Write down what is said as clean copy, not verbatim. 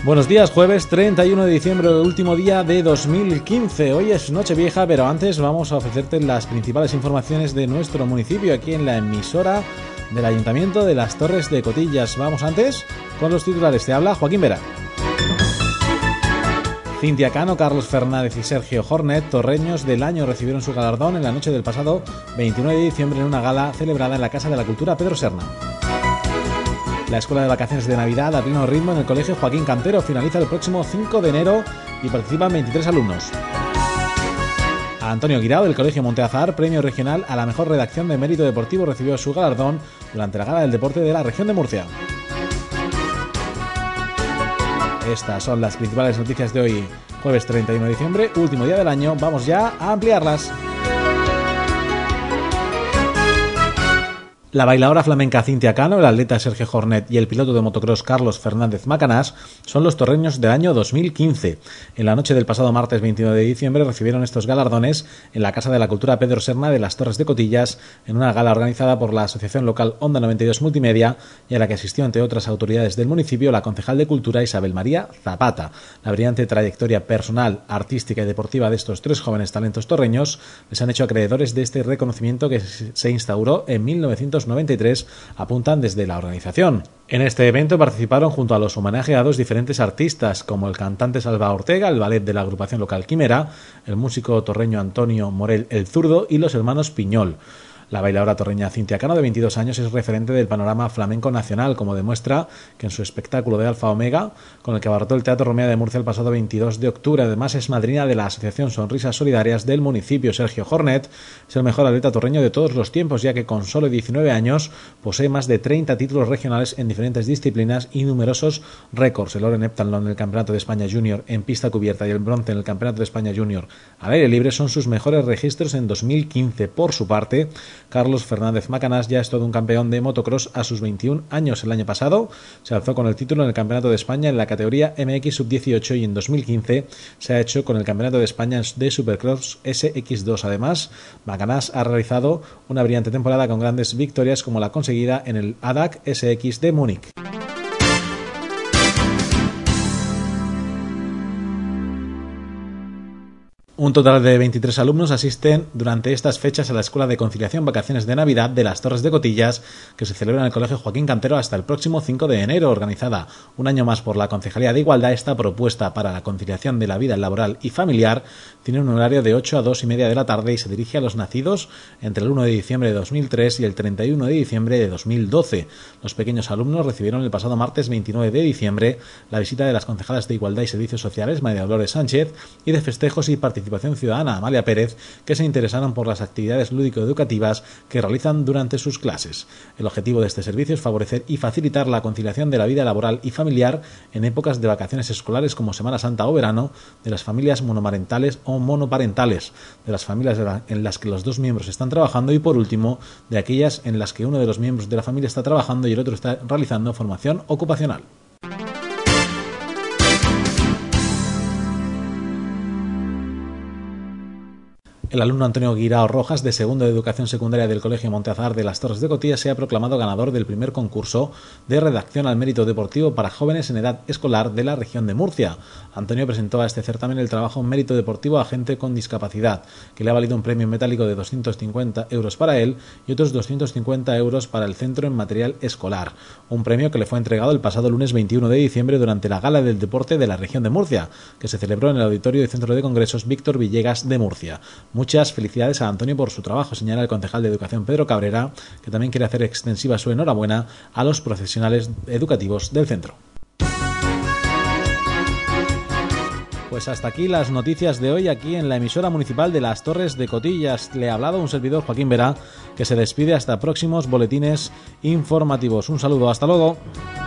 Buenos días, jueves 31 de diciembre, el último día de 2015. Hoy es Nochevieja, pero antes vamos a ofrecerte las principales informaciones de nuestro municipio aquí en la emisora del Ayuntamiento de las Torres de Cotillas. Vamos antes con los titulares. Te habla Joaquín Vera. Cintia Cano, Carlos Fernández y Sergio Hornet, torreños del año, recibieron su galardón en la noche del pasado 29 de diciembre en una gala celebrada en la Casa de la Cultura Pedro Serna. La escuela de vacaciones de Navidad a pleno ritmo en el Colegio Joaquín Cantero finaliza el próximo 5 de enero y participan 23 alumnos. A Antonio Guirao, del Colegio Monteazar, premio regional a la mejor redacción de mérito deportivo, recibió su galardón durante la Gala del Deporte de la región de Murcia. Estas son las principales noticias de hoy, jueves 31 de diciembre, último día del año. Vamos ya a ampliarlas. La bailadora flamenca Cintia Cano, el atleta Sergio Hornet y el piloto de motocross Carlos Fernández Macanás son los torreños del año 2015. En la noche del pasado martes 29 de diciembre recibieron estos galardones en la Casa de la Cultura Pedro Serna de las Torres de Cotillas, en una gala organizada por la Asociación Local Onda 92 Multimedia y a la que asistió, entre otras autoridades del municipio, la concejal de Cultura Isabel María Zapata. La brillante trayectoria personal, artística y deportiva de estos tres jóvenes talentos torreños les han hecho acreedores de este reconocimiento que se instauró en 1993, apuntan desde la organización. En este evento participaron junto a los homenajeados diferentes artistas como el cantante Salva Ortega, el ballet de la agrupación local Quimera, el músico torreño Antonio Morel el Zurdo y los hermanos Piñol. La bailadora torreña Cintia Cano, de 22 años, es referente del panorama flamenco nacional, como demuestra que en su espectáculo de Alfa Omega, con el que abarrotó el Teatro Romea de Murcia el pasado 22 de octubre. Además, es madrina de la Asociación Sonrisas Solidarias del municipio. Sergio Hornet es el mejor atleta torreño de todos los tiempos, ya que con solo 19 años posee más de 30 títulos regionales en diferentes disciplinas y numerosos récords. El oro en heptatlón en el Campeonato de España Junior en pista cubierta y el bronce en el Campeonato de España Junior al aire libre son sus mejores registros en 2015. Por su parte, Carlos Fernández Macanás ya es todo un campeón de motocross a sus 21 años. El año pasado se alzó con el título en el Campeonato de España en la categoría MX Sub-18 y en 2015 se ha hecho con el Campeonato de España de Supercross SX2. Además, Macanás ha realizado una brillante temporada con grandes victorias como la conseguida en el ADAC SX de Múnich. Un total de 23 alumnos asisten durante estas fechas a la Escuela de Conciliación Vacaciones de Navidad de las Torres de Cotillas, que se celebra en el Colegio Joaquín Cantero hasta el próximo 5 de enero. Organizada un año más por la Concejalía de Igualdad, esta propuesta para la conciliación de la vida laboral y familiar tiene un horario de 8 a 2 y media de la tarde y se dirige a los nacidos entre el 1 de diciembre de 2003 y el 31 de diciembre de 2012. Los pequeños alumnos recibieron el pasado martes 29 de diciembre la visita de las concejalas de Igualdad y Servicios Sociales, María Dolores Sánchez, y de Festejos y Participación Ciudadana, Amalia Pérez, que se interesaron por las actividades lúdico-educativas que realizan durante sus clases. El objetivo de este servicio es favorecer y facilitar la conciliación de la vida laboral y familiar en épocas de vacaciones escolares como Semana Santa o verano, de las familias monomarentales o monoparentales, de las familias en las que los dos miembros están trabajando y, por último, de aquellas en las que uno de los miembros de la familia está trabajando y el otro está realizando formación ocupacional. El alumno Antonio Guirao Rojas, de segundo de Educación Secundaria del Colegio Monteazar de las Torres de Cotillas, se ha proclamado ganador del primer concurso de redacción al mérito deportivo para jóvenes en edad escolar de la región de Murcia. Antonio presentó a este certamen el trabajo Mérito Deportivo a gente con discapacidad, que le ha valido un premio metálico de 250 euros para él y otros 250 euros para el centro en material escolar. Un premio que le fue entregado el pasado lunes 21 de diciembre durante la Gala del Deporte de la región de Murcia, que se celebró en el Auditorio del Centro de Congresos Víctor Villegas de Murcia. Muchas felicidades a Antonio por su trabajo, señala el concejal de Educación Pedro Cabrera, que también quiere hacer extensiva su enhorabuena a los profesionales educativos del centro. Pues hasta aquí las noticias de hoy aquí en la emisora municipal de las Torres de Cotillas. Le ha hablado un servidor, Joaquín Vera, que se despide hasta próximos boletines informativos. Un saludo, hasta luego.